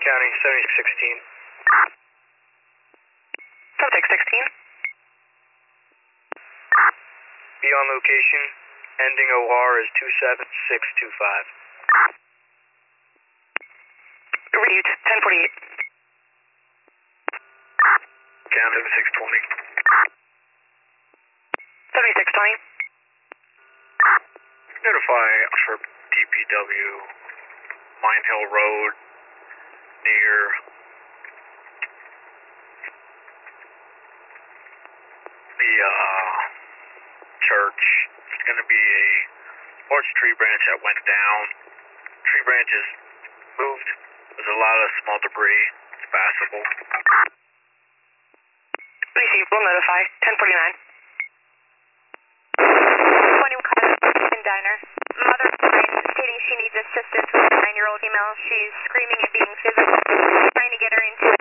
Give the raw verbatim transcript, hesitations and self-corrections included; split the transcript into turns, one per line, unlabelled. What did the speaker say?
County, seventy-six sixteen.
seventy-six sixteen.
Be on location. Ending O R is two seven six two five.
Read ten forty-eight.
County, seventy-six twenty.
seventy-six twenty.
Notify for D P W, Mine Hill Road, near the uh, church. It's going to be a large tree branch that went down. Tree branch is moved. There's a lot of small debris. It's passable.
Receive, we'll notify. ten forty-nine.
twenty-one Diner. Mother stating she needs assistance with a nine-year-old female. She's screaming and being physical. Trying to get her into